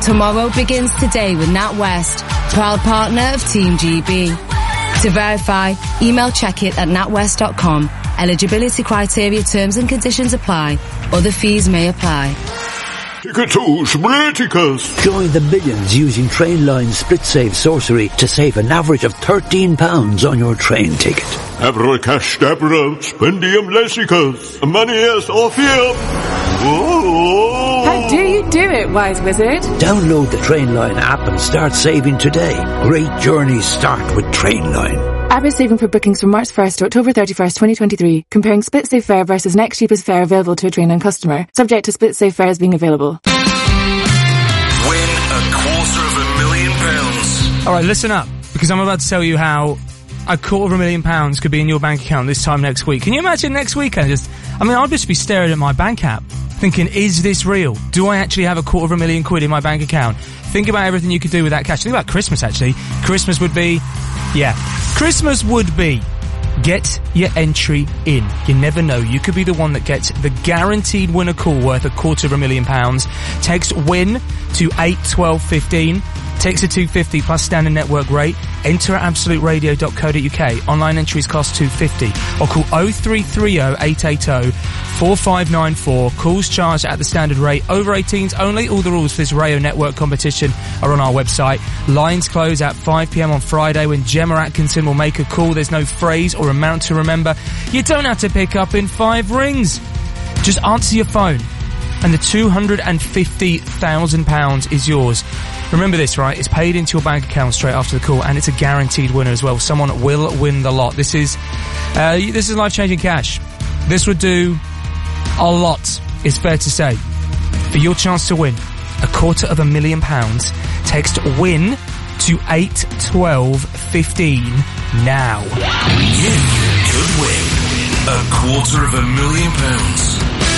Tomorrow begins today with NatWest, proud partner of Team GB. To verify, email checkit at natwest.com. Eligibility criteria, terms and conditions apply. Other fees may apply. Ticketos Briticus. Join the millions using Trainline Split Save Sorcery to save an average of £13 on your train ticket. Abra cash dabra spendium lessicus. Manias Orpheum. How do you do it, wise wizard? Download the Trainline app and start saving today. Great journeys start with Trainline. Average saving for bookings from March 1st to October 31st, 2023. Comparing Split Save fare versus next cheapest fare available to a Trainline customer. Subject to Split Save fares being available. Win £250,000. Alright, listen up, because I'm about to tell you how £250,000 could be in your bank account this time next week. Can you imagine next weekend? I'll just be staring at my bank app, thinking, is this real? Do I actually have £250,000 in my bank account? Think about everything you could do with that cash. Think about Christmas, actually. Christmas would be, get your entry in. You never know. You could be the one that gets the guaranteed winner call worth £250,000. Text WIN to 81215. Takes a $250 plus standard network rate. Enter at absoluteradio.co.uk. Online entries cost $250. Or call 0330 880 4594. Calls charged at the standard rate. Over 18s only. All the rules for this Rayo Network competition are on our website. Lines close at 5 p.m. on Friday when Gemma Atkinson will make a call. There's no phrase or amount to remember. You don't have to pick up in 5 rings. Just answer your phone. And the £250,000 is yours. Remember this, right? It's paid into your bank account straight after the call, and it's a guaranteed winner as well. Someone will win the lot. This is life-changing cash. This would do a lot, it's fair to say. For your chance to win £250,000, text WIN to 81215 now. You could win £250,000.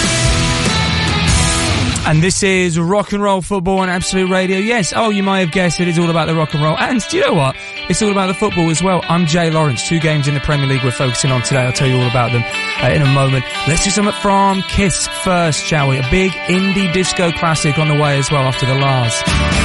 And this is Rock and Roll Football on Absolute Radio. Yes, you might have guessed it is all about the rock and roll. And do you know what? It's all about the football as well. I'm Jay Lawrence. 2 games in the Premier League we're focusing on today. I'll tell you all about them in a moment. Let's do something from Kiss first, shall we? A big indie disco classic on the way as well after the Lars.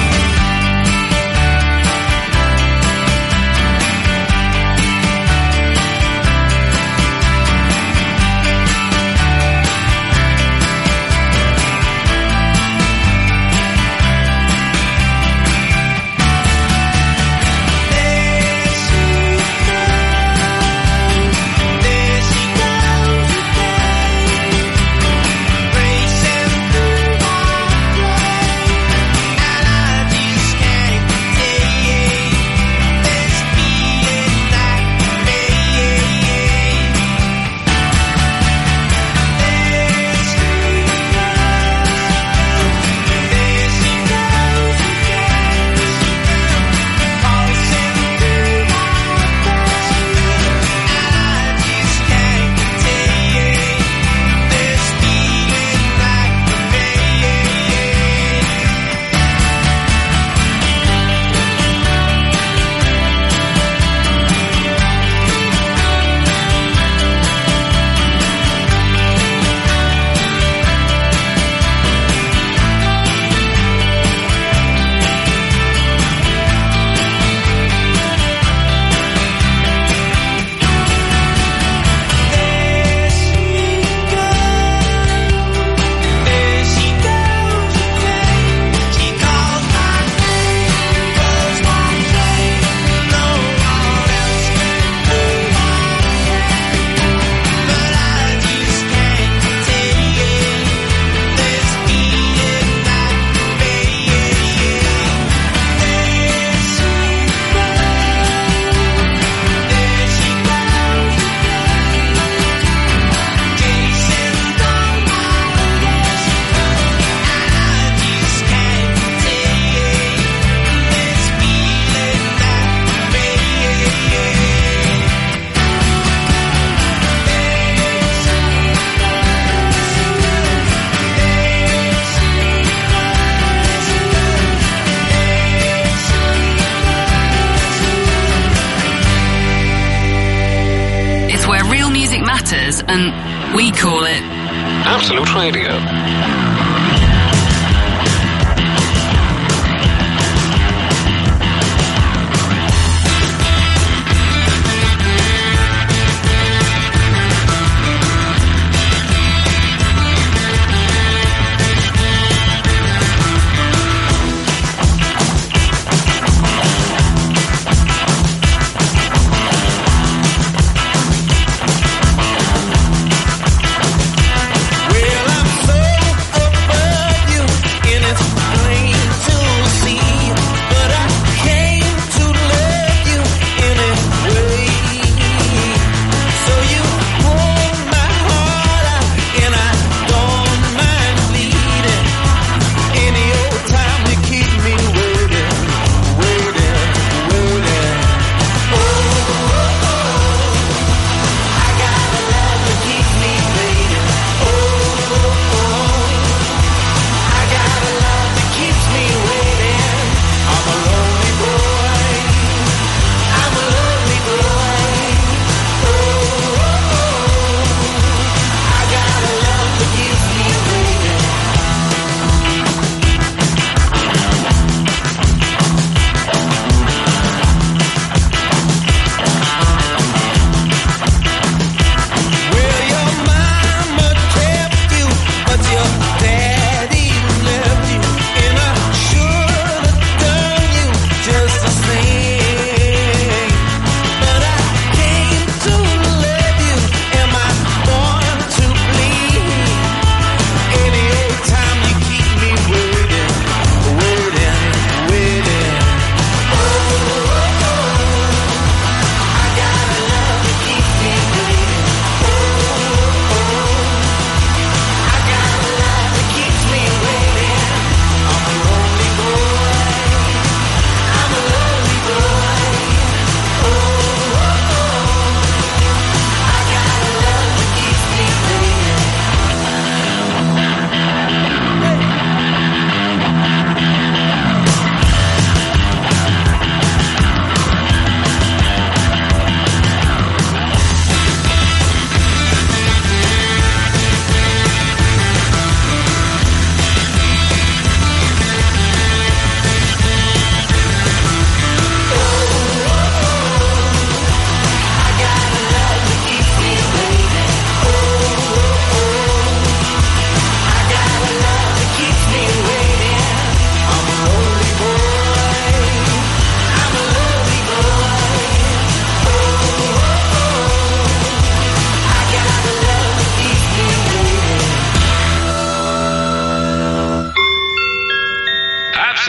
And we call it Absolute Radio.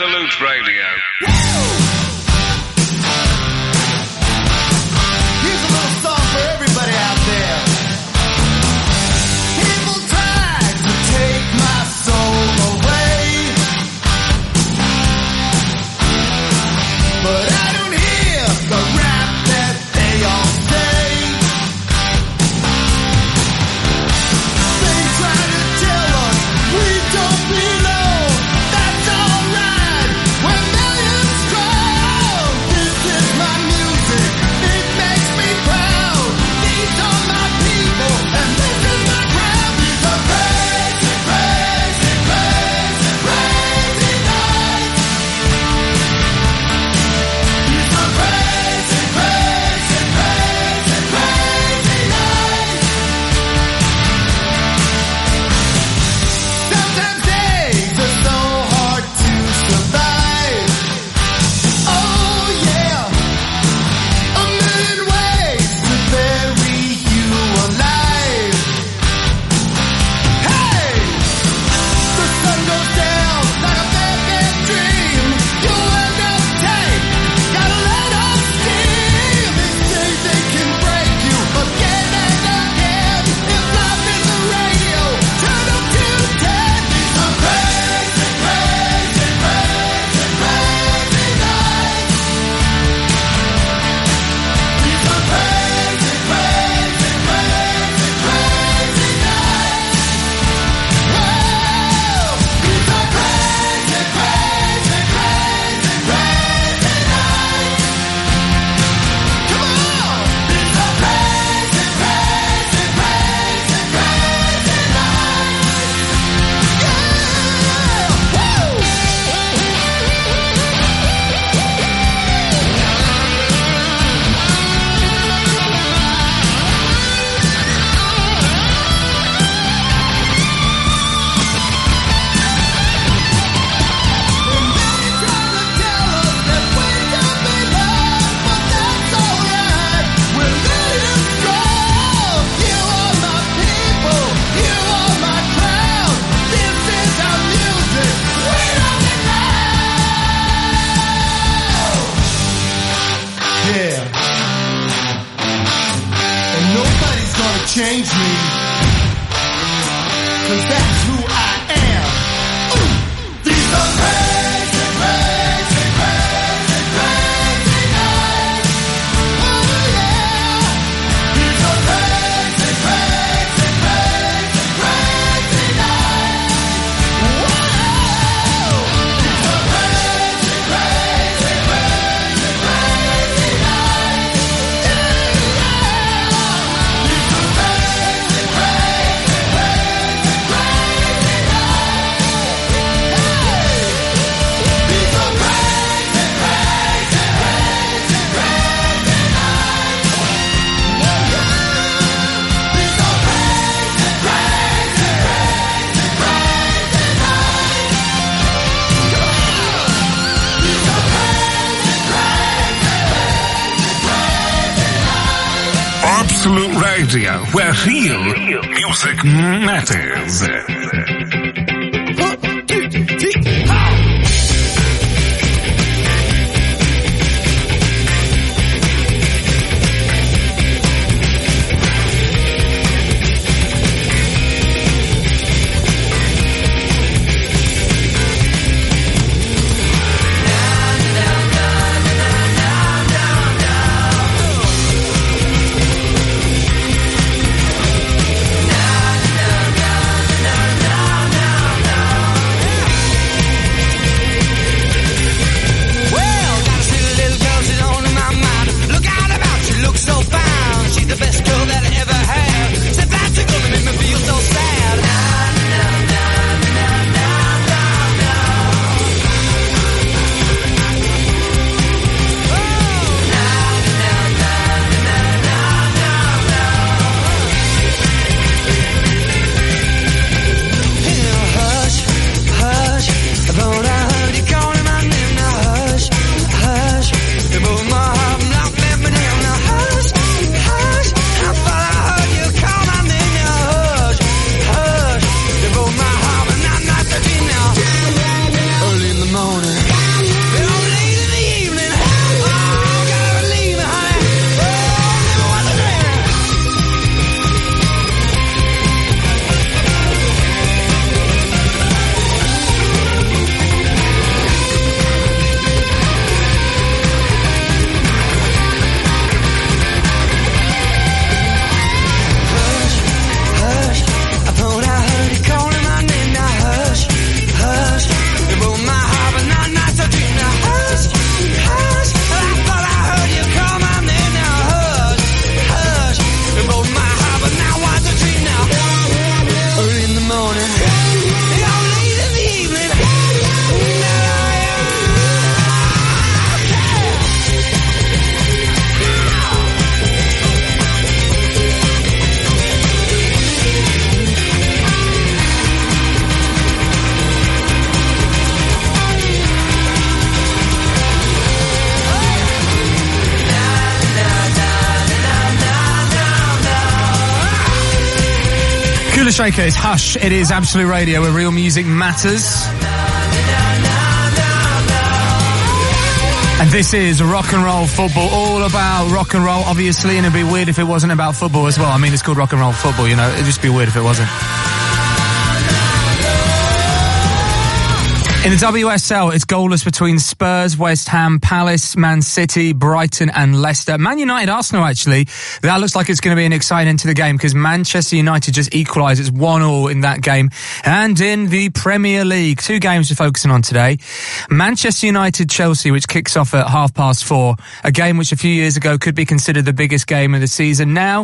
Absolute Radio. Here's a little song for everybody out there. People tried to take my soul away, but I don't hear the rap that they all say. They try to tell us we don't belong. That's alright. When millions cry, this is my music. It makes me proud. These are my people, and this is my crowd. These are crazy, crazy, crazy, crazy nights. These are crazy, crazy, crazy, crazy nights. Sometimes days are so hard to survive. Oh yeah, a million ways to bury you alive. Hey, the sun goes down like a bad, bad dream. You end up tight, gotta let off steam. They say they can break you again and again. If life is a radio, turn up to 10. These are crazy, crazy, crazy, crazy nights. These are crazy, crazy, crazy, crazy nights. Whoa! These are crazy, crazy, crazy, crazy nights. Come on! These are crazy, crazy, crazy, crazy nights. Yeah! Woo! Change me, 'cause that's who I am. Ooh. These are crazy, crazy, crazy, crazy nights. Oh yeah. These are crazy, crazy, crazy, crazy nights. Whoa. These are crazy, crazy, crazy, crazy nights. Absolute Radio, where real music matters. Na Kula Shaker, it's Hush. It is Absolute Radio where real music matters. And this is rock and roll football, all about rock and roll, obviously, and it'd be weird if it wasn't about football as well. I mean, it's called rock and roll football, you know, it'd just be weird if it wasn't. In the WSL, it's goalless between Spurs, West Ham, Palace, Man City, Brighton and Leicester. Man United, Arsenal, actually, that looks like it's going to be an exciting end to the game because Manchester United just equalised. It's 1-1 in that game. And in the Premier League, 2 games we're focusing on today. Manchester United-Chelsea, which kicks off at 4:30, a game which a few years ago could be considered the biggest game of the season. Now,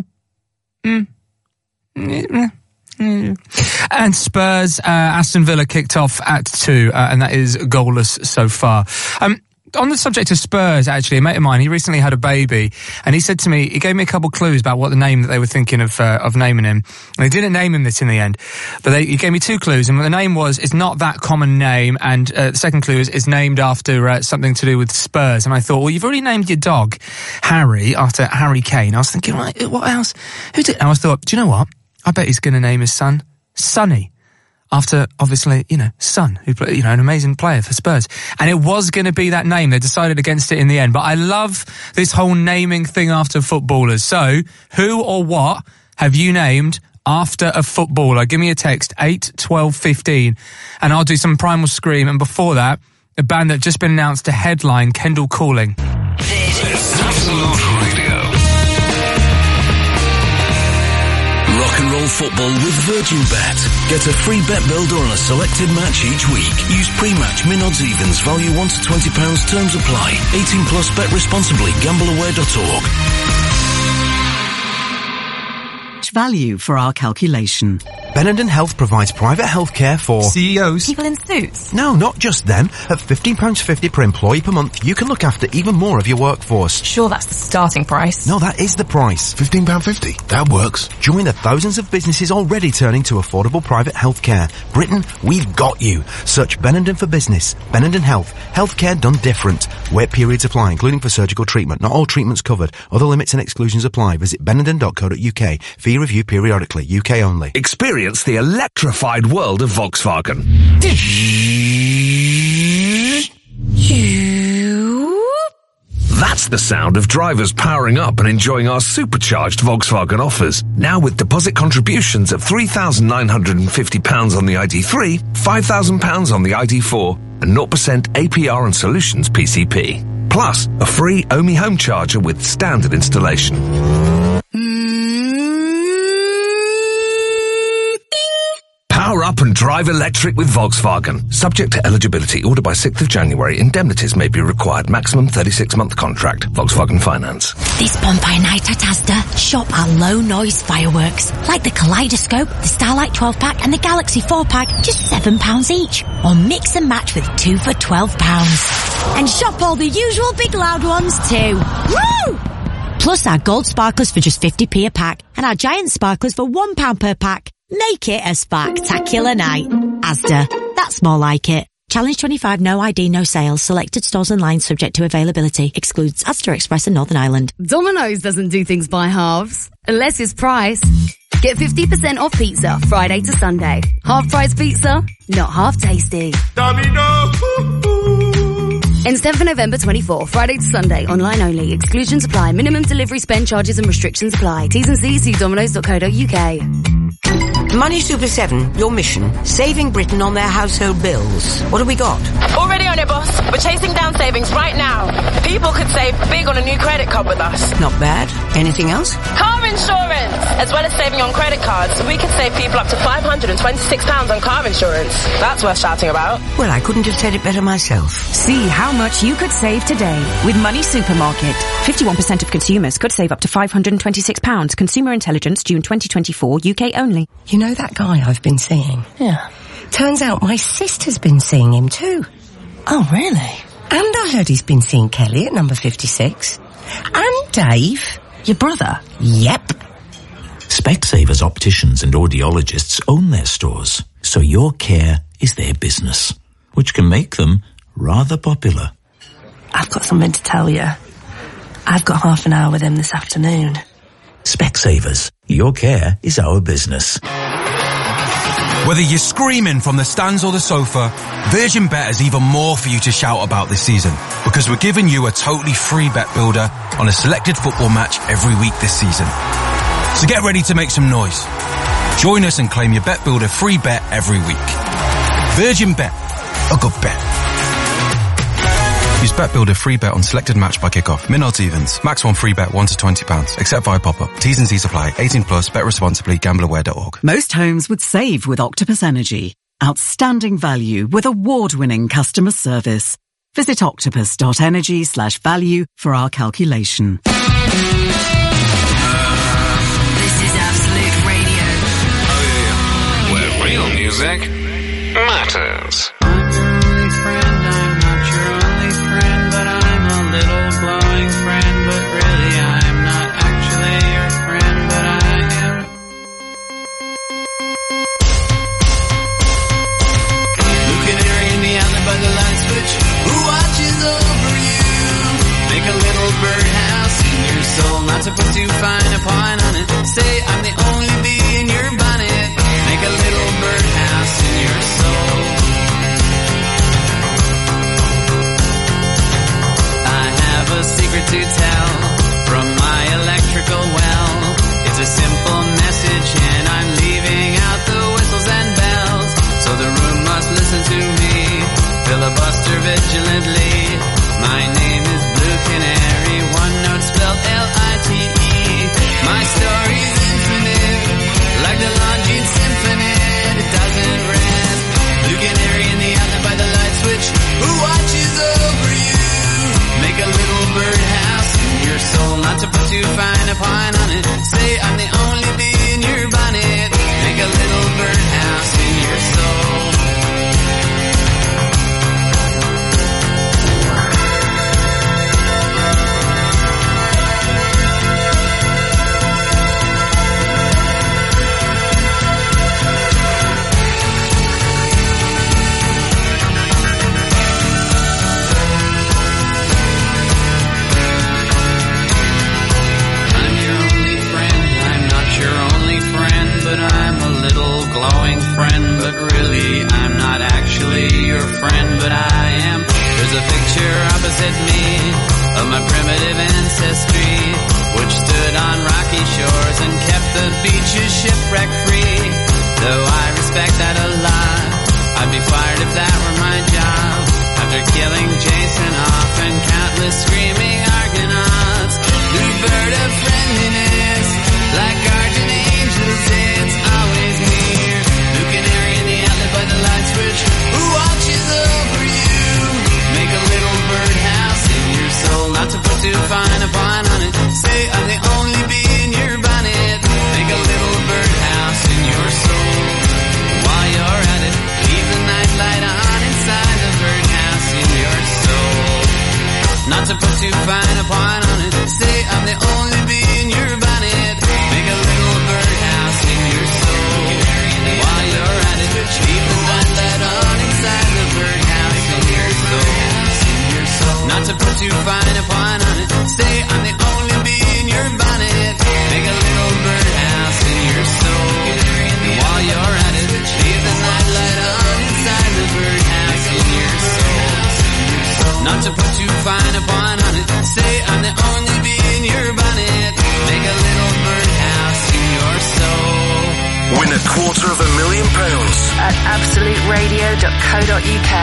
and Spurs, Aston Villa kicked off at 2, and that is goalless so far. On the subject of Spurs, actually, a mate of mine, he recently had a baby, and he said to me, he gave me a couple of clues about what the name that they were thinking of naming him. And they didn't name him this in the end, but he gave me 2 clues, and what the name was, it's not that common name, and the second clue is it's named after something to do with Spurs. And I thought, well, you've already named your dog Harry after Harry Kane. I was thinking, right, what else? Who did? And I thought, do you know what? I bet he's going to name his son Sonny, after, obviously, you know, Son, who, you know, an amazing player for Spurs. And it was going to be that name. They decided against it in the end. But I love this whole naming thing after footballers. So, who or what have you named after a footballer? Give me a text, 8 12 15, and I'll do some Primal Scream. And before that, a band that just been announced to headline Kendall Calling. This is Absolute Radio. Rock and roll football with Virgin Bet. Get a free bet builder on a selected match each week. Use pre-match min odds evens. Value £1 to £20. Terms apply. 18 plus. Bet responsibly. Gambleaware.org. Value for our calculation. Benenden Health provides private healthcare for CEOs. People in suits. No, not just them. At £15.50 per employee per month, you can look after even more of your workforce. Sure, that's the starting price. No, that is the price. £15.50. That works. Join the thousands of businesses already turning to affordable private healthcare. Britain, we've got you. Search Benenden for business. Benenden Health. Healthcare done different. Wait periods apply, including for surgical treatment. Not all treatments covered. Other limits and exclusions apply. Visit benenden.co.uk. Fee review periodically. UK only. Experience the electrified world of Volkswagen. That's the sound of drivers powering up and enjoying our supercharged Volkswagen offers. Now with deposit contributions of £3,950 on the ID3, £5,000 on the ID4, and 0% APR on Solutions PCP. Plus, a free Omi home charger with standard installation. Power up and drive electric with Volkswagen. Subject to eligibility. Order by 6th of January. Indemnities may be required. Maximum 36-month contract. Volkswagen Finance. This bonfire night at Asda, shop our low-noise fireworks. Like the Kaleidoscope, the Starlight 12-pack and the Galaxy 4-pack, just £7 each. Or mix and match with 2 for £12. And shop all the usual big loud ones too. Woo! Plus our gold sparklers for just 50p a pack. And our giant sparklers for £1 per pack. Make it a spectacular night. Asda. That's more like it. Challenge 25, no ID, no sales. Selected stores and lines subject to availability. Excludes Asda Express and Northern Ireland. Domino's doesn't do things by halves. Unless it's price. Get 50% off pizza Friday to Sunday. Half price pizza, not half tasty. Domino. Ends 10th of November 24, Friday to Sunday, online only. Exclusions apply. Minimum delivery spend charges and restrictions apply. T's and C's, see dominoes.co.uk. Money Super 7, your mission, saving Britain on their household bills. What have we got? Already on it, boss. We're chasing down savings right now. People could save big on a new credit card with us. Not bad. Anything else? Car insurance! As well as saving on credit cards, we could save people up to £526 on car insurance. That's worth shouting about. Well, I couldn't have said it better myself. See how much you could save today with Money Supermarket. 51% of consumers could save up to £526. Consumer Intelligence, June 2024, UK only. You know that guy I've been seeing? Yeah. Turns out my sister's been seeing him too. Oh, really? And I heard he's been seeing Kelly at number 56. And Dave. Your brother? Yep. Specsavers opticians and audiologists own their stores, so your care is their business, which can make them rather popular. I've got something to tell you. I've got half an hour with him this afternoon. Specsavers, your care is our business. Whether you're screaming from the stands or the sofa, Virgin Bet has even more for you to shout about this season, because we're giving you a totally free bet builder on a selected football match every week this season. So get ready to make some noise. Join us and claim your bet builder free bet every week. Virgin Bet, a good bet. Use Bet Builder free bet on selected match by kickoff. Min odds evens. Max one free bet £1 to £20. Except via pop-up. T's and C's apply. 18 plus. Bet responsibly. Gambleaware.org. Most homes would save with Octopus Energy. Outstanding value with award-winning customer service. Visit octopus.energy/value for our calculation. This is Absolute Radio. Oh yeah, where real music matters. Not to put too fine a point on it. Say I'm the only bee in your bonnet. Make a little birdhouse in your soul. I have a secret to tell from my electrical well. It's a simple message and I'm leaving out the whistles and bells. So the room must listen to me, filibuster vigilantly. My name is Blue Canary, one note spelled L-I-T-E. My story's infinite, like the Longines Symphony. It doesn't rest. Blue Canary in the outlet by the light switch. Who watches over you? Make a little birdhouse in your soul. Not to put too fine a point on it. Say I'm the only bee in your bonnet. Make a little birdhouse in your soul. But I'm a little glowing friend, but really I'm not actually your friend, but I am. There's a picture opposite me of my primitive ancestry, which stood on rocky shores and kept the beaches shipwreck free. Though I respect that a lot, I'd be fired if that were my job. After killing Jason off and countless screaming Argonauts, blue bird of friendliness, like guardian angels, it's always near. Blue Canary in the outlet by the light switch. Who watches over you? Make a little birdhouse in your soul. Not to put too fine a point on it. Say I'm the only bee in your bonnet. Make a little birdhouse in your soul. While you're at it, leave the night light on inside the birdhouse in your soul. Not to put too fine a point on it. Say I'm the only bee in your bonnet. Make a little birdhouse in your soul. While you're at it, keep the night light on inside the birdhouse in your soul. Not to put too fine a point on it. Say I'm the only bee in your bonnet. Make a little birdhouse in your soul. While you're at it, keep the night light on inside the birdhouse in your soul. Not to put too fine a point on it. Say I'm the only bee in your bonnet. Make a little birdhouse in your soul. Win £250,000 at absoluteradio.co.uk.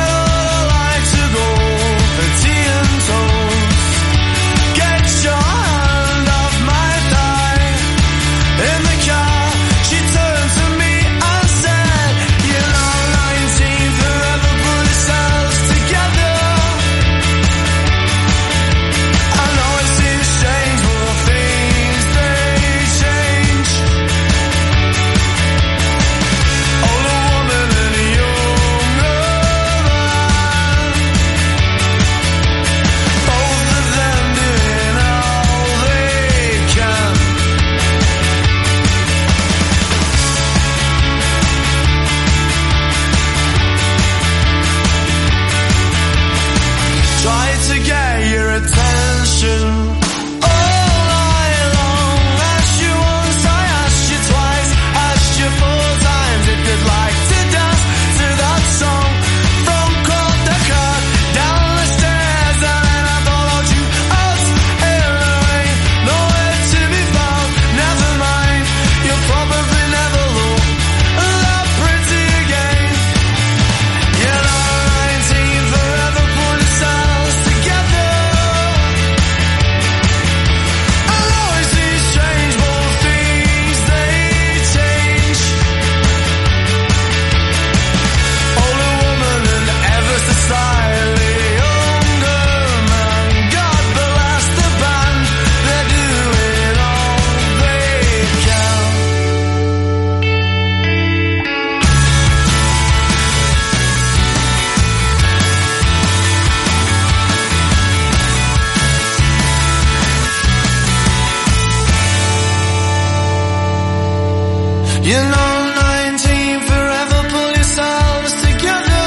Get your You know, 19 forever, pull yourselves together.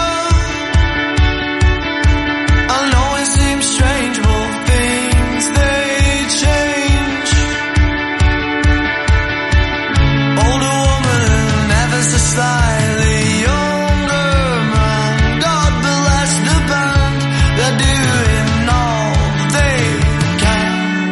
I know it seems strange, but things they change. Older woman, ever so slightly younger man. God bless the band, they're doing all they can.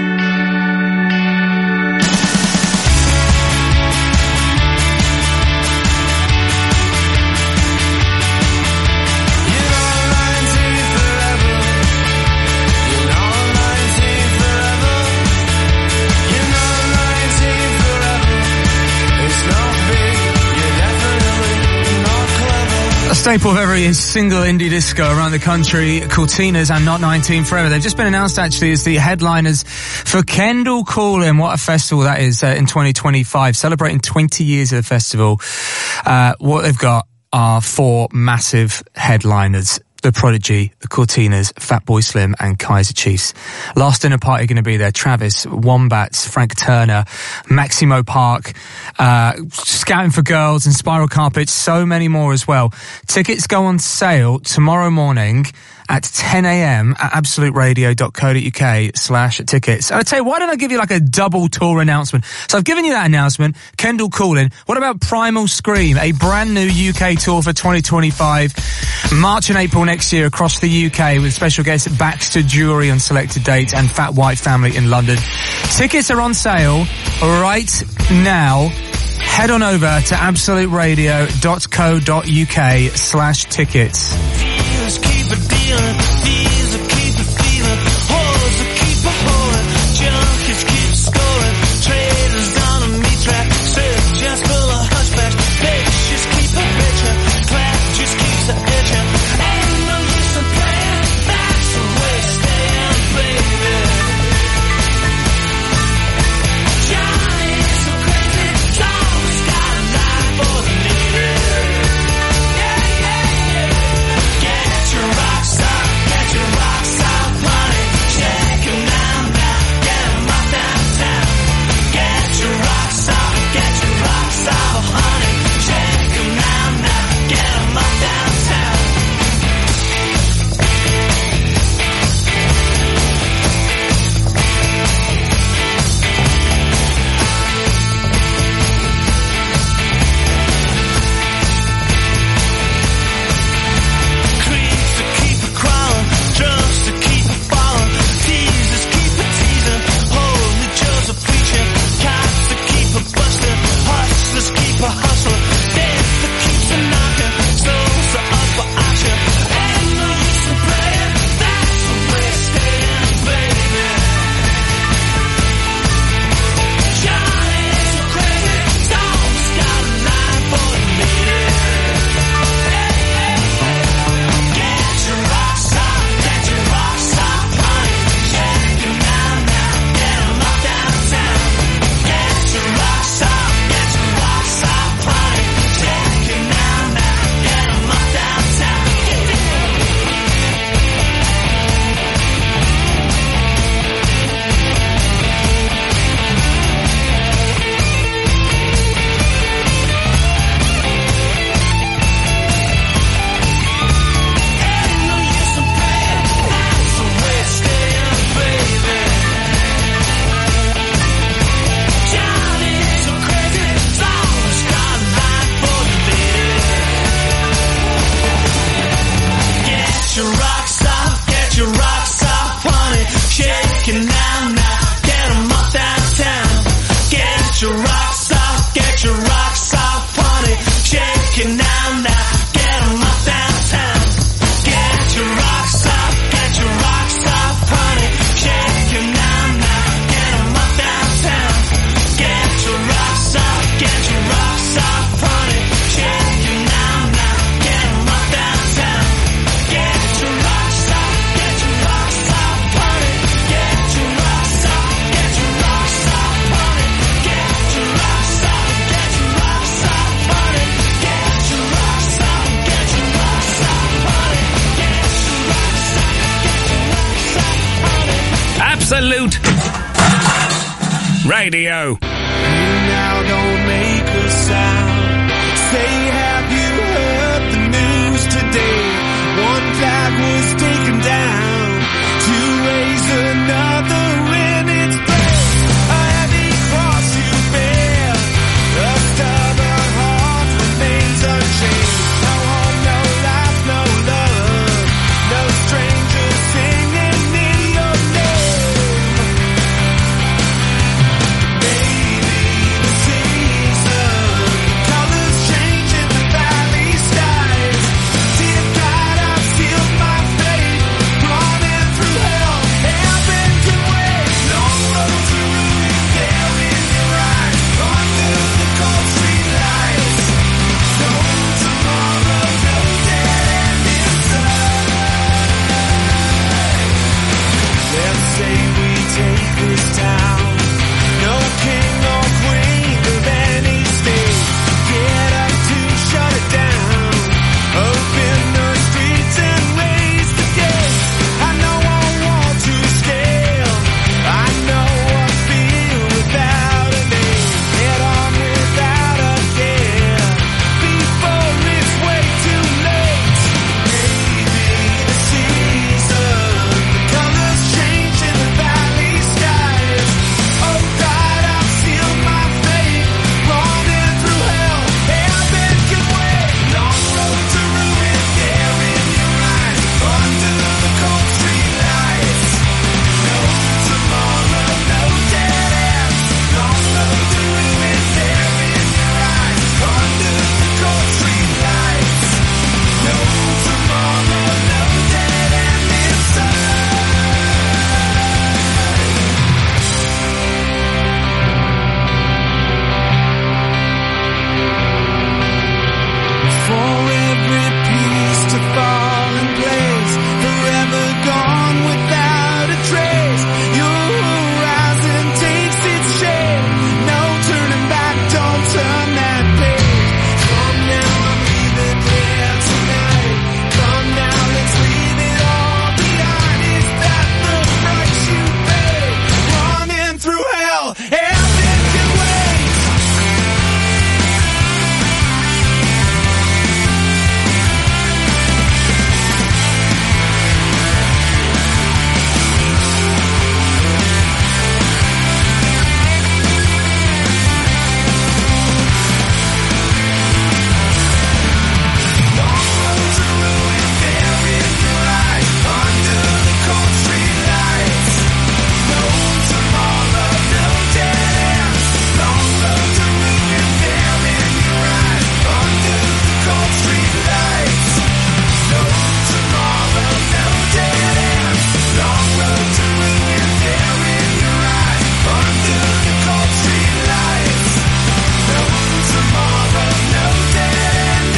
A staple of every single indie disco around the country, Cortinas and Not 19 Forever. They've just been announced actually as the headliners for Kendall Calling. What a festival that is in 2025, celebrating 20 years of the festival. What they've got are 4 massive headliners. The Prodigy, the Cortinas, Fatboy Slim and Kaiser Chiefs. Last dinner party going to be there. Travis, Wombats, Frank Turner, Maximo Park, Scouting for Girls and Spiral Carpets, so many more as well. Tickets go on sale tomorrow morning at 10 a.m. at absoluteradio.co.uk/tickets. And I tell you, why don't I give you like a double tour announcement? So I've given you that announcement, Kendall Calling. What about Primal Scream, a brand new UK tour for 2025, March and April next year across the UK with special guests Baxter Jury on selected dates and Fat White Family in London. Tickets are on sale right now. Head on over to absoluteradio.co.uk/tickets. Dealers keep a dealing, thieves will keep a feeling, whores will keep a holding, junkies keep scoring, traders on a meat track, surgeons full of hushbacks, bitches keep a bitchin', clap just keeps a itchin', ain't no use in playing, that's the way to stay, baby. Johnny is so crazy, Tom's got a knife for the needle. Get your rocks up, honey. Shake 'em down, get 'em up downtown. Get your rocks up, honey. Shake 'em down, get 'em up downtown. Creeps to keep a crawling, drugs to keep a falling, teasers keep a teasing, holy Joe's a preaching, cops to keep a busting, hustlers keep a hustling, death that keeps a knocking, souls are up for auction, ain't no use in playing, that's the way to stay, baby. Johnny is so crazy, Tom's got a knife for the needle. Get your rocks up, honey. Shake 'em down, get 'em up downtown. Get your rocks up, honey. Shake 'em down, get 'em up downtown. Ain't no use in playing, that's the way to stay, baby. Johnny is so crazy, Tom's got a knife for the needle. Get your rocks up, honey. Shake 'em down now, get 'em up downtown. Get your rocks up, honey. Shake 'em down now, get 'em up downtown. Get your rocks up, honey. Shake 'em down now, get 'em up downtown. Get your rocks up, honey. Shake 'em down now, get 'em up downtown. Get your rocks up, honey. Get your rocks up, honey. Get your rocks up, honey. Get your rocks up, honey. Get your rocks up, honey. Absolute Radio. You now don't make a sound. Say, have you heard the news today? One flag was taken down to raise another in its place. A heavy cross you bear, a stubborn heart remains unchanged. No home, no life, no love, no strangers singing in your name. Baby, the season, colors change in the valley skies. Dear God, I've sealed my fate, running through hell. Heaven can wait. Long road to ruin there in your eyes, under the cold street lights. No tomorrow, no dead end inside. Let's say we take this town. No king or queen of any state. Get up to shut it down. Open the streets and raise the gate. I know I want to scale. I know I feel without a name. Head on without a care. Before it's way too late. Maybe the season, the colors change in the valley skies. Oh God, I've sealed my fate, running through hell. Heaven can wait. Long road to ruin there in your eyes, under the cold street lights. No tomorrow, no dead ends. Long road to ruin there in your eyes, under the cold street lights. No tomorrow, no dead end inside. For every piece to fall in place, forever gone without a trace. Your horizon takes its shape. No turning back, don't turn that page. Come now, I'm leaving here tonight. Come now, let's leave it all behind. Is that the price you pay? Running through hell, heaven can wait. Long road to ruin there in your eyes, under the cold street lights. No tomorrow, no dead ends. Long road to ruin there in your eyes, under the cold street lights. No tomorrow, no dead ends. Long road to ruin there in your eyes, under the cold street lights. No tomorrow, no dead end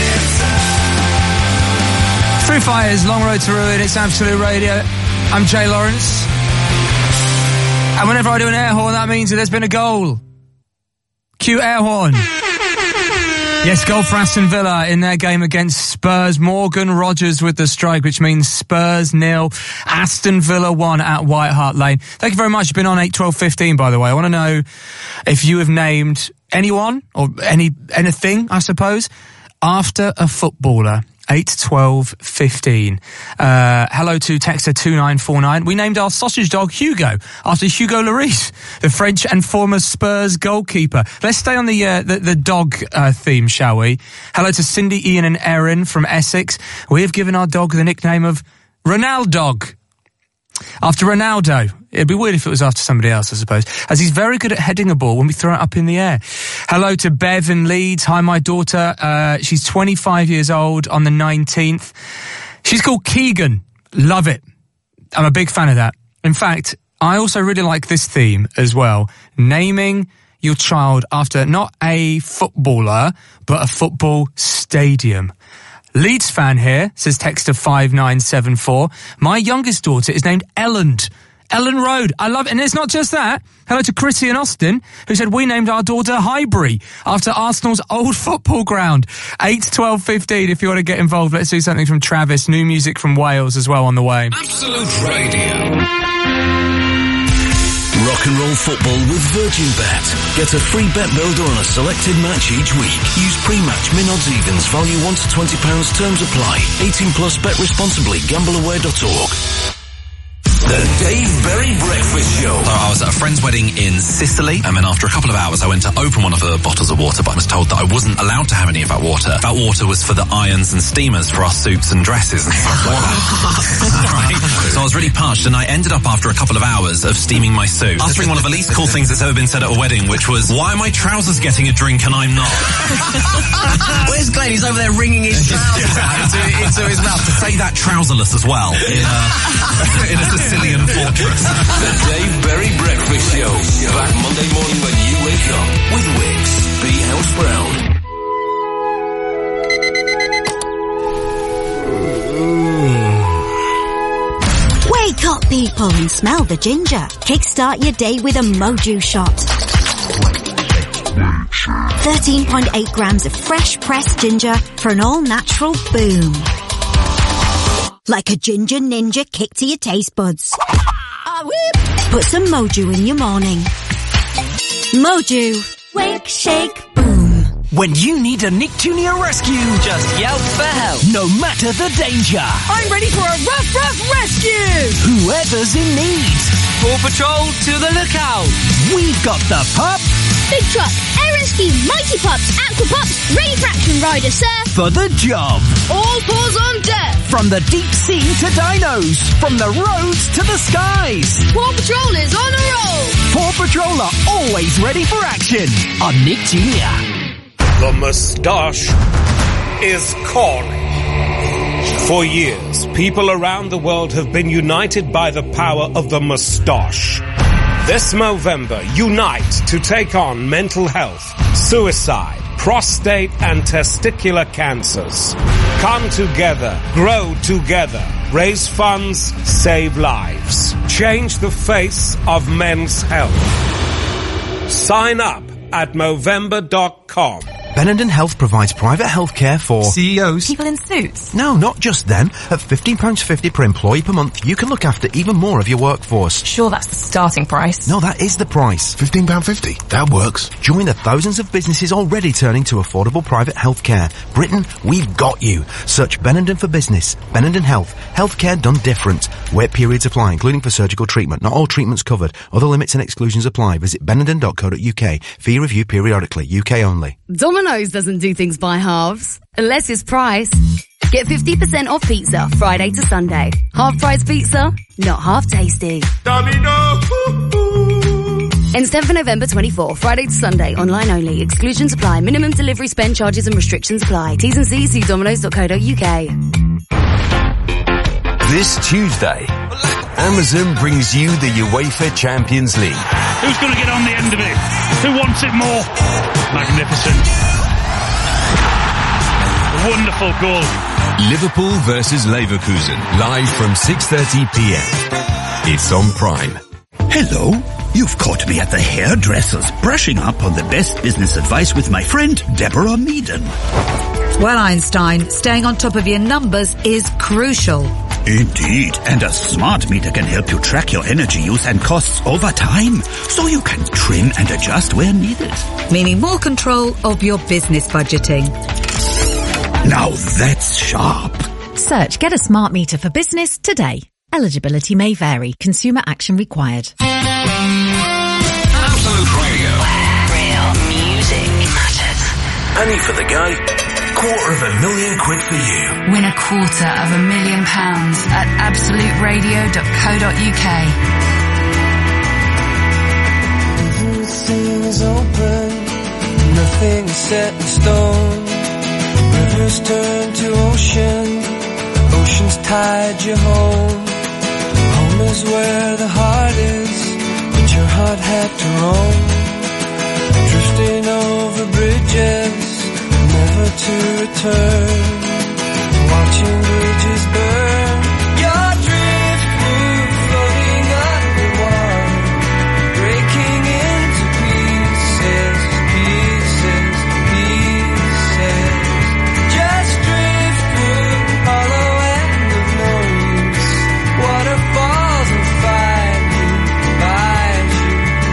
inside. Foo Fighters, Long Road to Ruin, it's Absolute Radio. I'm Jay Lawrence. And whenever I do an air horn, that means that there's been a goal. Cue air horn. Yes, goal for Aston Villa in their game against Spurs. Morgan Rogers with the strike, which means Spurs 0, Aston Villa 1 at White Hart Lane. Thank you very much. You've been on 8, 12, 15, by the way. I want to know if you have named anyone or anything, I suppose, after a footballer. 8, 12, 15. Hello to Texter 2949. We named our sausage dog Hugo after Hugo Lloris, the French and former Spurs goalkeeper. Let's stay on the dog theme, shall we? Hello to Cindy, Ian and Erin from Essex. We have given our dog the nickname of Ronaldog, after Ronaldo. It'd be weird if it was after somebody else, I suppose, as he's very good at heading a ball when we throw it up in the air. Hello to Bev in Leeds. Hi, my daughter. She's 25 years old on the 19th. She's called Keegan. Love it. I'm a big fan of that. In fact, I also really like this theme as well. Naming your child after not a footballer, but a football stadium. Leeds fan here, says texter 5974. My youngest daughter is named Elland Road. I love it. And it's not just that. Hello to Chrissy in Austin, who said we named our daughter Highbury after Arsenal's old football ground. 8, 12, 15 if you want to get involved. Let's do something from Travis. New music from Wales as well on the way. Absolute Radio. Rock rock and roll football with Virgin Bet. Get a free bet builder on a selected match each week. Use pre-match min odds evens. Value £1 to £20. Terms apply. 18 plus. Bet responsibly. Gambleaware.org. The Dave Berry Breakfast Show. So I was at a friend's wedding in Sicily, and then after a couple of hours I went to open one of the bottles of water, but I was told that I wasn't allowed to have any of that water. That water was for the irons and steamers for our suits and dresses and stuff like that. Right. So I was really parched, and I ended up after a couple of hours of steaming my suit, uttering one of the least cool things that's ever been said at a wedding, which was, why are my trousers getting a drink and I'm not? Where's Glenn? He's over there wringing his trousers into his mouth to say that trouserless as well in a Sicilian fortress. The Dave Berry Breakfast Show. Back Monday morning when you wake up with Wix. Be house proud. Wake up, people, and smell the ginger. Kickstart your day with a Moju shot. 13.8 grams of fresh pressed ginger for an all-natural boom. Like a ginger ninja kick to your taste buds. Put some Moju in your morning. Moju. Wake, shake, boom. When you need a Nicktoonian rescue, just yell for help. No matter the danger. I'm ready for a rough, rough rescue. Whoever's in need. Paw Patrol to the lookout. We've got the pup. Big truck, air rescue, mighty pups, aqua pups, ready for action rider, sir. For the job. All paws on deck. From the deep sea to dinos. From the roads to the skies. Paw Patrol is on a roll. Paw Patrol are always ready for action on Nicktoonian. The moustache is calling. For years, people around the world have been united by the power of the moustache. This Movember, unite to take on mental health, suicide, prostate and testicular cancers. Come together, grow together, raise funds, save lives. Change the face of men's health. Sign up at Movember.com. Benenden Health provides private healthcare for CEOs. People in suits. No, not just them. At £15.50 per employee per month, you can look after even more of your workforce. Sure, that's the starting price. No, that is the price. £15.50. That works. Join the thousands of businesses already turning to affordable private healthcare. Britain, we've got you. Search Benenden for Business. Benenden Health. Healthcare done different. Wait periods apply, including for surgical treatment. Not all treatments covered. Other limits and exclusions apply. Visit benenden.co.uk. Fee review periodically. UK only. Domino's doesn't do things by halves, unless it's price. Get 50% off pizza Friday to Sunday. Half price pizza, not half tasty. Domino. Ends 10th of November 24, Friday to Sunday, online only. Exclusions apply. Minimum delivery spend, charges and restrictions apply. T's and C's, see domino's.co.uk. This Tuesday, Amazon brings you the UEFA Champions League. Who's going to get on the end of it? Who wants it more? Magnificent. Wonderful goal. Liverpool versus Leverkusen, live from 6:30 p.m. It's on Prime. Hello. You've caught me at the hairdresser's, brushing up on the best business advice with my friend Deborah Meaden. Well, Einstein, staying on top of your numbers is crucial. Indeed, and a smart meter can help you track your energy use and costs over time, so you can trim and adjust where needed. Meaning more control of your business budgeting. Now that's sharp. Search Get a Smart Meter for Business today. Eligibility may vary. Consumer action required. Absolute Radio. Where real music matters. Penny for the guy, £250,000 for you. Win £250,000 at absoluteradio.co.uk. Everything's open, nothing is set in stone. Rivers turn to ocean, ocean's tide you home. Home is where the heart is, but your heart had to roam. Drifting over bridges, never to return. Watching bridges burn. Your driftwood floating underwater, breaking into pieces, pieces, pieces. Just driftwood, hollow and of no use. Waterfalls will find you, find you,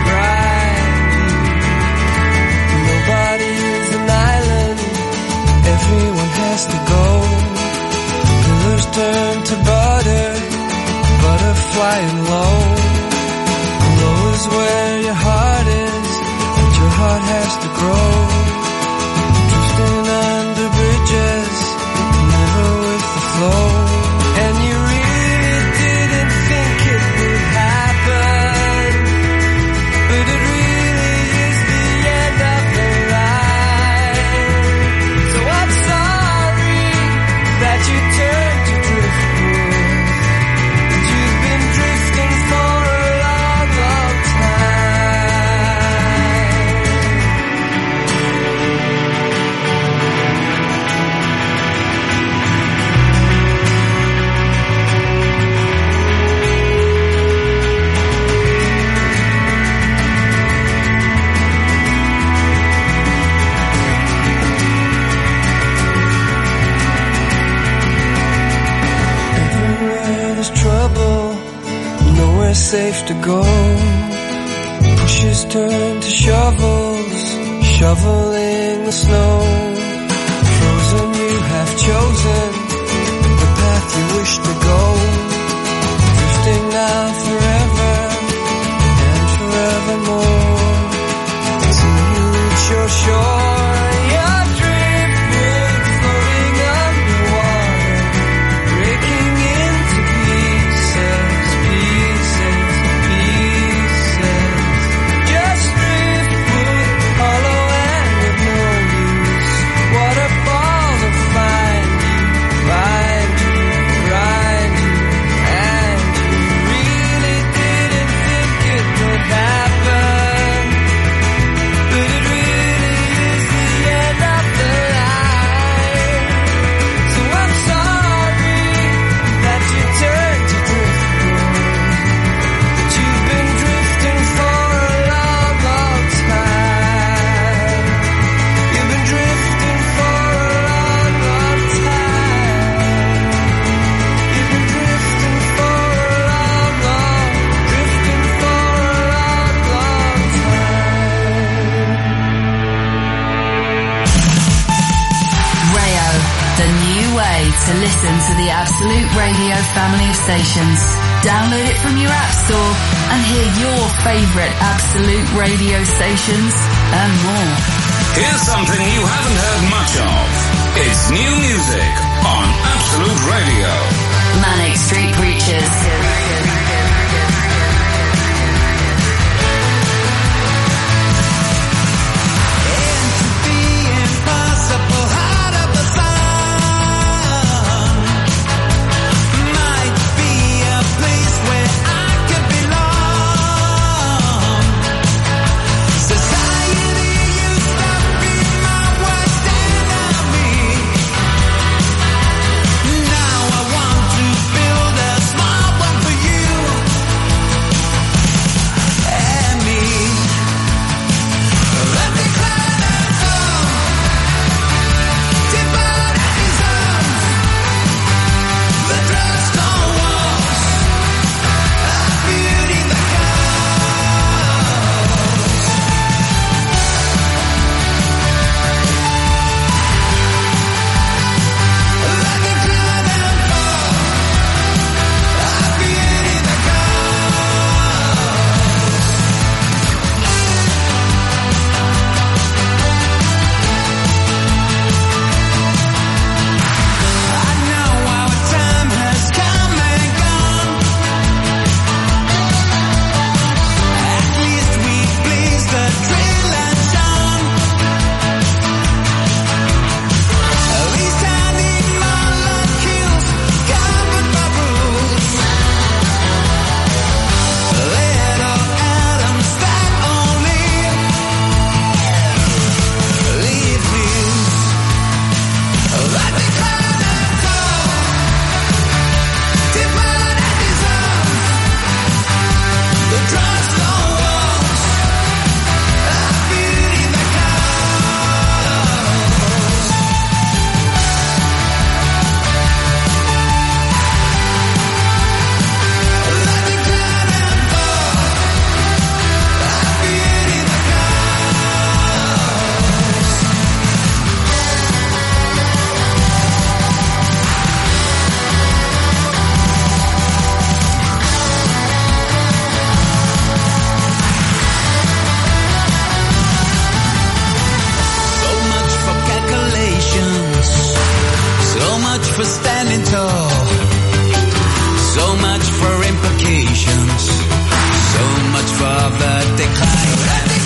heart has to grow. Drifting under bridges, never with the flow. And you really didn't think it would happen, but it really is the end of the line. So I'm sorry that you turned to driftwood, and you've been drifting for a long, long trouble, nowhere safe to go. Pushes turn to shovels, shoveling the snow. Frozen, you have chosen the path you wish to go. Drifting now forever and forevermore, till you reach your shore. Your driftwood floating underwater, breaking into pieces, pieces, pieces. Just driftwood, hollow and with no use. Waterfalls will find you, grind you, and you really didn't think it would happen, but it really is the end of the line. So I'm sorry that you turned to driftwood, that you've been drifting for a long, long time. You've been drifting for a long, long time. You've been drifting for a long, long, drifting for a long, long Rayo, the new way to listen to the Absolute Radio family of stations. Download it from your app store and hear your favourite Absolute Radio stations and more. Here's something you haven't heard much of. It's new music on Absolute Radio. Manic Street Preachers. Impossible heart of the sun might be a place where I could belong. Society used to be my worst enemy. Now I want to build a small one for you. was standing tall. So much for implications, so much for the decline.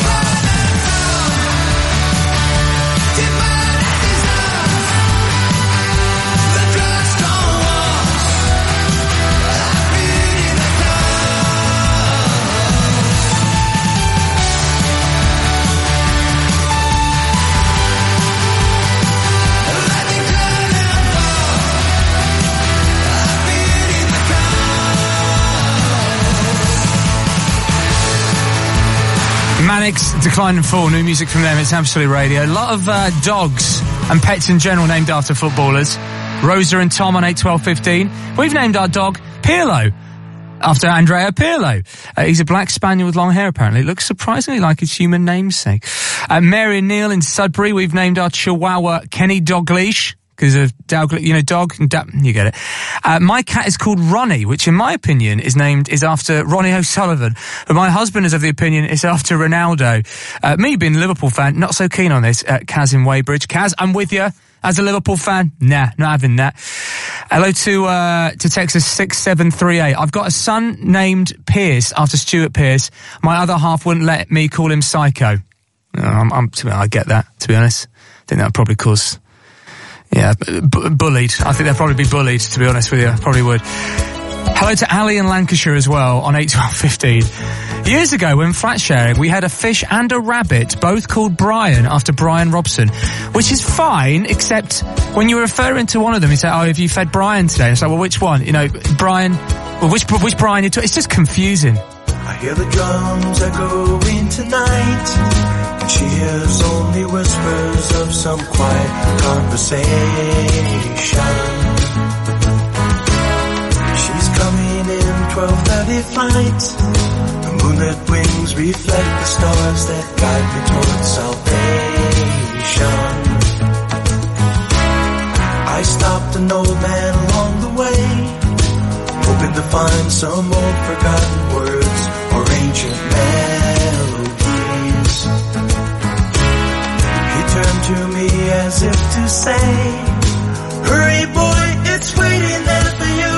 Manics, Decline and Fall, new music from them, it's Absolute Radio. A lot of dogs and pets in general named after footballers. Rosa and Tom on 8-12-15. We've named our dog Pirlo, after Andrea Pirlo. He's a black spaniel with long hair, apparently. Looks surprisingly like his human namesake. Mary and Neil in Sudbury, we've named our Chihuahua Kenny Dalglish, because of dog, you know, dog, you get it. My cat is called Ronnie, which in my opinion is after Ronnie O'Sullivan. But my husband is of the opinion it's after Ronaldo. Me being a Liverpool fan, not so keen on this. Kaz in Weybridge. Kaz, I'm with you. As a Liverpool fan, nah, not having that. Hello to Texas 6738. I've got a son named Pierce after Stuart Pearce. My other half wouldn't let me call him Psycho. I get that, to be honest. I think that would probably cause... Yeah, bullied. I think they'll probably be bullied, to be honest with you. Probably would. Hello to Ali in Lancashire as well, on 8-12-15. Years ago, when flat sharing, we had a fish and a rabbit, both called Brian, after Brian Robson. Which is fine, except when you're referring to one of them, you say, oh, have you fed Brian today? It's like, well, which one? You know, Brian... Well, which Brian you took? It's just confusing. I hear the drums echoing tonight, and she hears only whispers of some quiet conversation. She's coming in 12:30 flight. The moonlit wings reflect the stars that guide me towards salvation. I stopped an old man along the way, hoping to find some old forgotten words or ancient melodies. He turned to me as if to say, hurry boy, it's waiting there for you.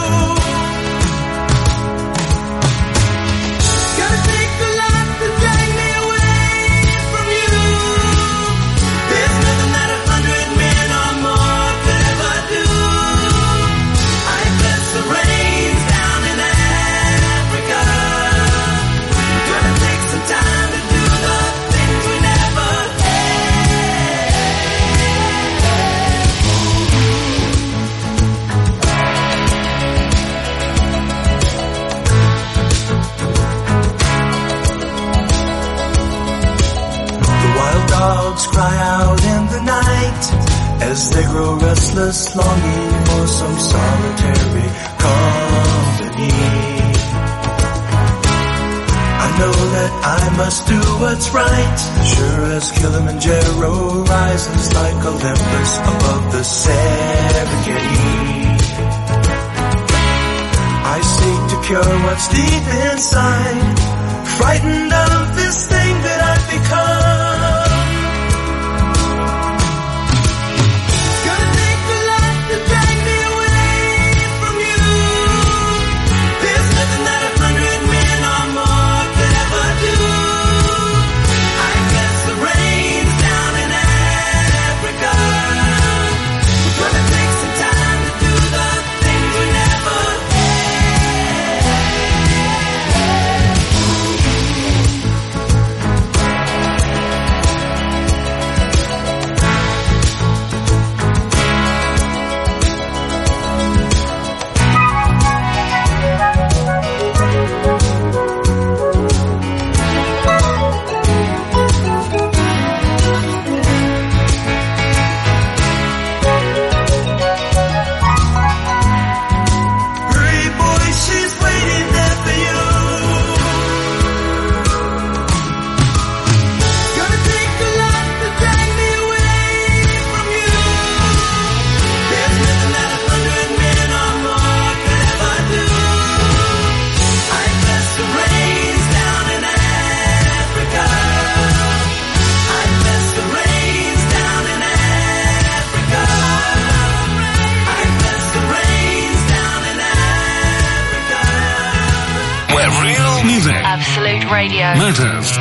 Gotta take a lot to drag me away from you. There's nothing that 100 men or more could ever do. I bless the rains down in Africa. We're gonna take some time to do the things we never The wild dogs cry out in the night as they grow restless, longing for some solitary company. I know that I must do what's right, sure as Kilimanjaro rises like Olympus above the Serengeti. I seek to cure what's deep inside, frightened of this thing that I've become. Gonna take a lot to drag me away from you. There's nothing that 100 men or more could ever do. I guess the rains down in Africa. We're gonna take some time to do the things we never Absolute Radio. Matters.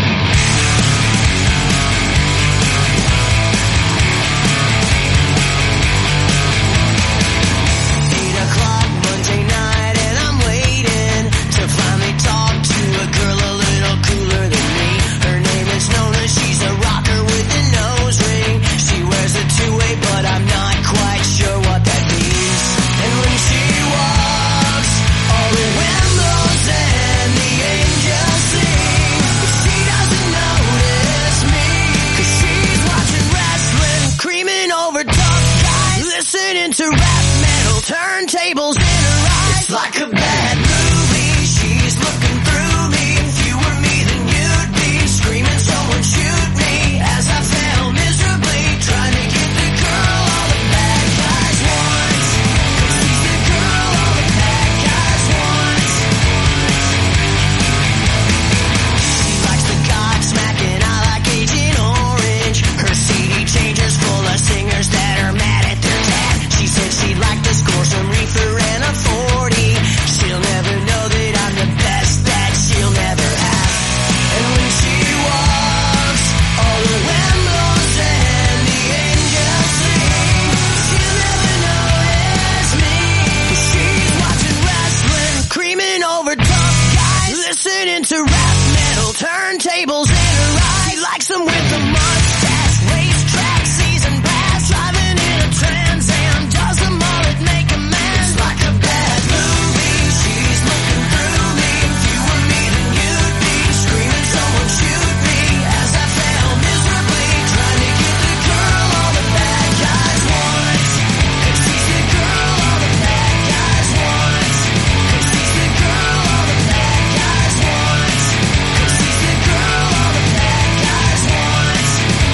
To rap metal turntables in her eyes. It's like a bad movie. She's looking through me. If you were me, then you'd be screaming, someone shoot me. As I fell miserably, trying to get the girl all the bad guys want. 'Cause she's the girl all the bad guys want. She likes the Godsmack and I like Agent Orange. Her CD changes full of singers that are mad at their dad. She said she'd like to score some reefer and a 40. She'll never know that I'm the best that she'll never have. And when she walks, all the wind blows and the angels sing. She'll never notice me. 'Cause she's watching wrestling, creaming over tough guys, listening to rap metal turntables in her eyes. She likes them with the mustache, racetrack, season pass, driving in a Trans Am, does the mullet make a man? It's like a bad movie. She's looking through me. If you were me, then you'd be screaming, someone shoot me. As I fell miserably, trying to get the girl all the bad guys want. 'Cause she's the girl all the bad guys want. 'Cause she's the girl all the bad guys want. 'Cause she's the girl all the bad guys want.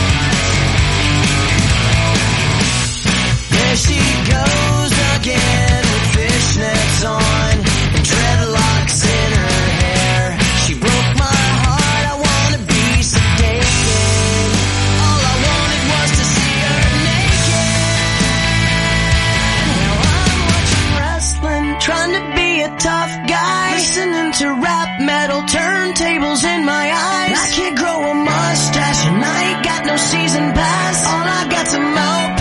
There she goes again with fishnets on and dreadlocks in her hair. She broke my heart, I wanna be sedated. All I wanted was to see her naked. Now I'm watching wrestling, trying to be a tough guy, listening to rap metal turntables in my eyes. I can't grow a mustache and I ain't got no season pass. All I got's a moped.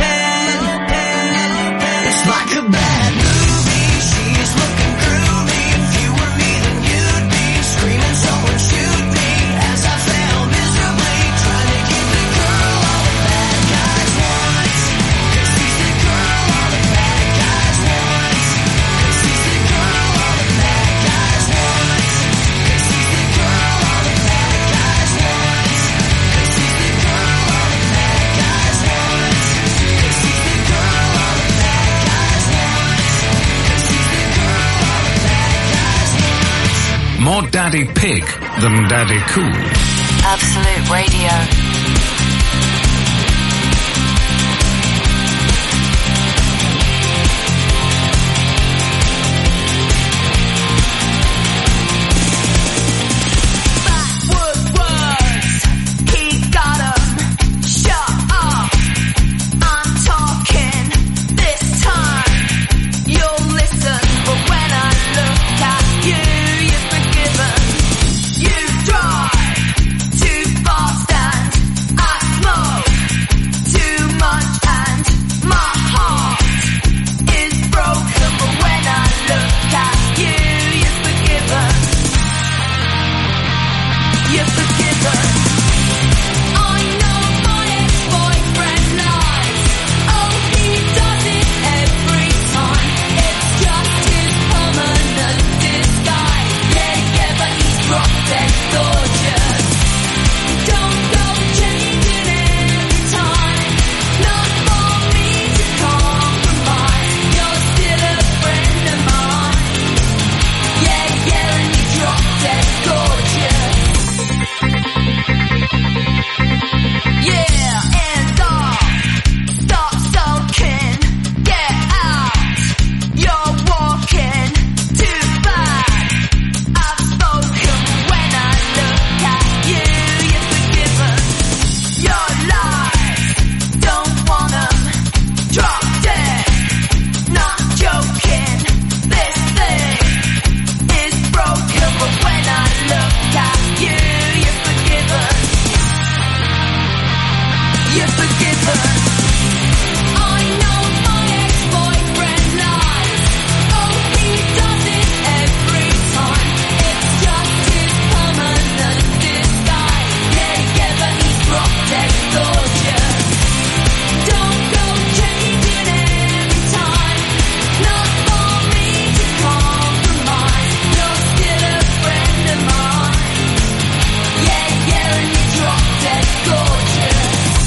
It's like a bad movie. She's looking through me. If you were me, then you'd be screaming, someone shoot me. As I fell miserably, trying to get the girl all the bad guys want. 'Cause she's the girl all the bad guys want. 'Cause she's the girl all the bad guys want. 'Cause she's the girl all the bad guys want. 'Cause she's the girl all the bad guys want. 'Cause she's the girl all the bad guys want. 'Cause she's the girl all the bad guys want. More Daddy Pig than Daddy Cool. Absolute Radio. He got 'em. Shut up. I'm talking this time. You'll listen, but when I look at you, you're forgiven. You drive too fast and you're forgiven. I know my ex-boyfriend lies. Oh, he does it every time. It's just his permanent disguise. Yeah, but he's drop dead gorgeous. Don't go changing every time. Not for me to compromise. You're still a friend of mine. Yeah, and you drop dead gorgeous.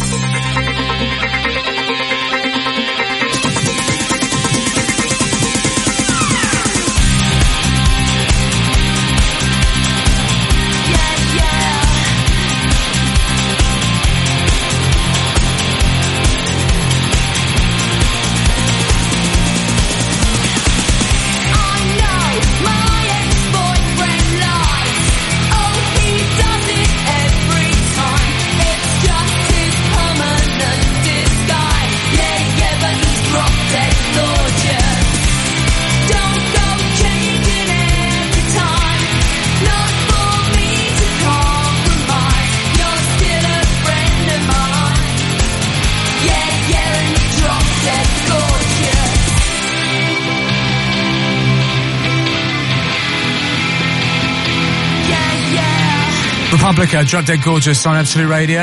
Republica, Drop Dead Gorgeous on Absolute Radio.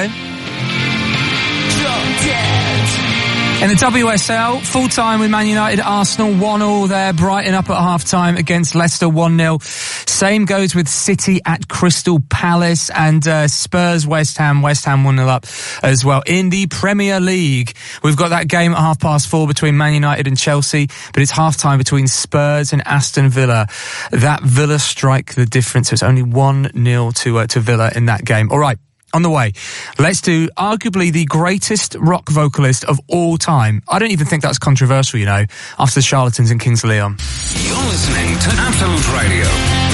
In the WSL, full time with Man United, Arsenal 1-1 there, Brighton up at half time against Leicester 1-0. Same goes with City at Crystal Palace and Spurs West Ham 1-0 up as well. In the Premier League, we've got that game at 4:30 between Man United and Chelsea, but it's half time between Spurs and Aston Villa. That Villa strike the difference. So it's only 1-0 to Villa in that game. All right. On the way, let's do arguably the greatest rock vocalist of all time. I don't even think that's controversial, you know, after the Charlatans and Kings of Leon. You're listening to Absolute Radio.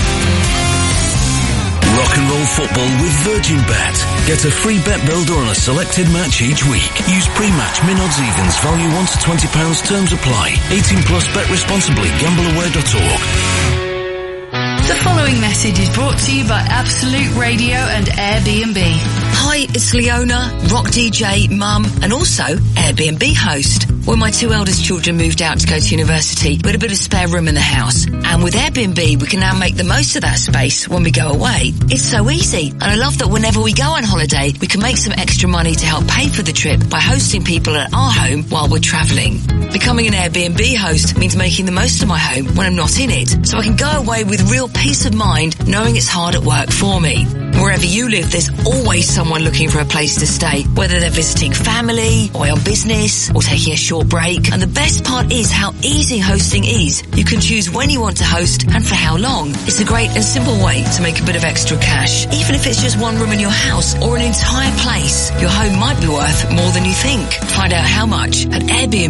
Rock and roll football with Virgin Bet. Get a free bet builder on a selected match each week. Use pre-match min odds evens, value £1 to £20, terms apply. 18 plus, bet responsibly, gambleaware.org. The following message is brought to you by Absolute Radio and Airbnb. Hi, it's Leona, rock DJ, mum, and also Airbnb host. When my two eldest children moved out to go to university, we had a bit of spare room in the house. And with Airbnb, we can now make the most of that space when we go away. It's so easy. And I love that whenever we go on holiday, we can make some extra money to help pay for the trip by hosting people at our home while we're travelling. Becoming an Airbnb host means making the most of my home when I'm not in it, so I can go away with real peace of mind knowing it's hard at work for me. Wherever you live, there's always someone looking for a place to stay, whether they're visiting family, or on business, or taking a short break. And the best part is how easy hosting is. You can choose when you want to host and for how long. It's a great and simple way to make a bit of extra cash. Even if it's just one room in your house or an entire place, your home might be worth more than you think. Find out how much at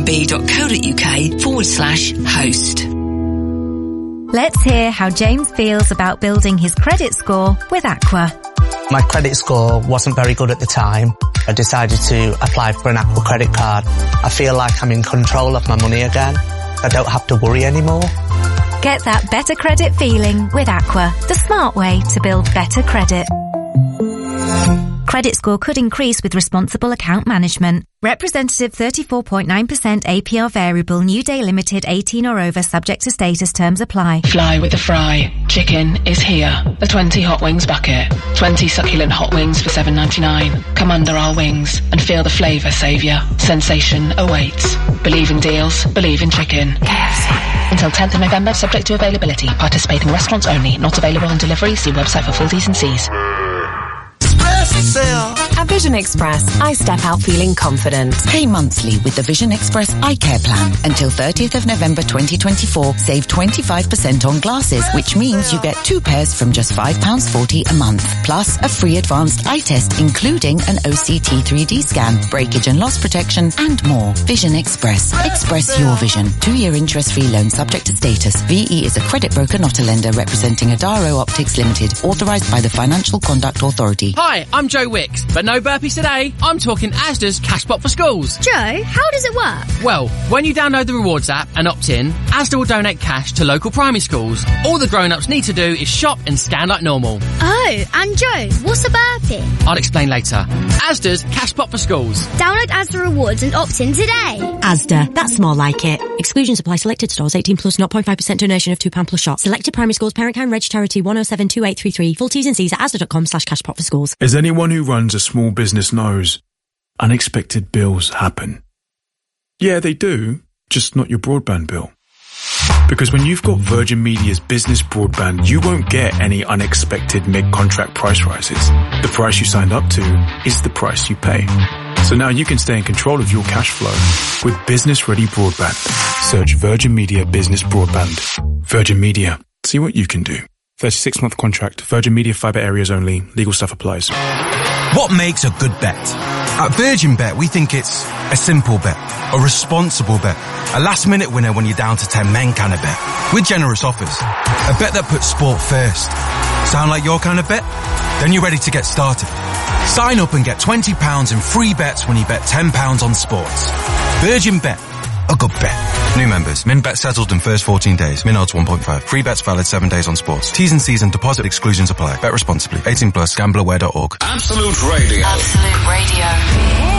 airbnb.co.uk/host. Let's hear how James feels about building his credit score with Aqua. My credit score wasn't very good at the time. I decided to apply for an Aqua credit card. I feel like I'm in control of my money again. I don't have to worry anymore. Get that better credit feeling with Aqua, the smart way to build better credit. Credit score could increase with responsible account management. Representative 34.9% APR variable, new day limited, 18 or over, subject to status, terms apply. Fly with the fry. Chicken is here. The 20 hot wings bucket. 20 succulent hot wings for $7.99. Come under our wings and feel the flavour saviour. Sensation awaits. Believe in deals, believe in chicken. KFC. Until 10th of November, subject to availability. Participating restaurants only. Not available on delivery. See website for full T's and C's. At Vision Express, I step out feeling confident. Pay monthly with the Vision Express Eye Care Plan. Until 30th of November 2024, save 25% on glasses, which means you get 2 pairs from just £5.40 a month. Plus, a free advanced eye test, including an OCT 3D scan, breakage and loss protection, and more. Vision Express. Express your vision. 2-year interest-free loan subject to status. VE is a credit broker, not a lender, representing Adaro Optics Limited, authorised by the Financial Conduct Authority. Hi, I'm Joe Wicks, but no No burpees today. I'm talking Asda's Cashpot for Schools. Joe, how does it work? Well, when you download the rewards app and opt in, Asda will donate cash to local primary schools. All the grown-ups need to do is shop and scan like normal. Oh, and Joe, what's a burpee? I'll explain later. Asda's Cashpot for Schools. Download Asda Rewards and opt in today. Asda, that's more like it. Exclusions apply. Selected stores, 18 plus, 0.5% donation of £2 plus shop. Selected primary schools, Parent Kind Reg Charity 1072833. Full T's and C's at asda.com/cashpot for schools. As anyone who runs a small business knows, unexpected bills happen. Yeah, they do, just not your broadband bill. Because when you've got Virgin Media's business broadband, you won't get any unexpected mid-contract price rises. The price you signed up to is the price you pay. So now you can stay in control of your cash flow with business-ready broadband. Search Virgin Media Business Broadband. Virgin Media. See what you can do. 36-month contract. Virgin Media fibre areas only. Legal stuff applies. What makes a good bet? At Virgin Bet, we think it's a simple bet, a responsible bet, a last-minute winner when you're down to 10 men kind of bet, with generous offers. A bet that puts sport first. Sound like your kind of bet? Then you're ready to get started. Sign up and get £20 in free bets when you bet £10 on sports. Virgin Bet. A good bet. New members. Min bet settled in first 14 days. Min odds 1.5. Free bets valid 7 days on sports. T's and C's and deposit exclusions apply. Bet responsibly. 18 plus. Gambleaware.org. Absolute Radio. Absolute Radio.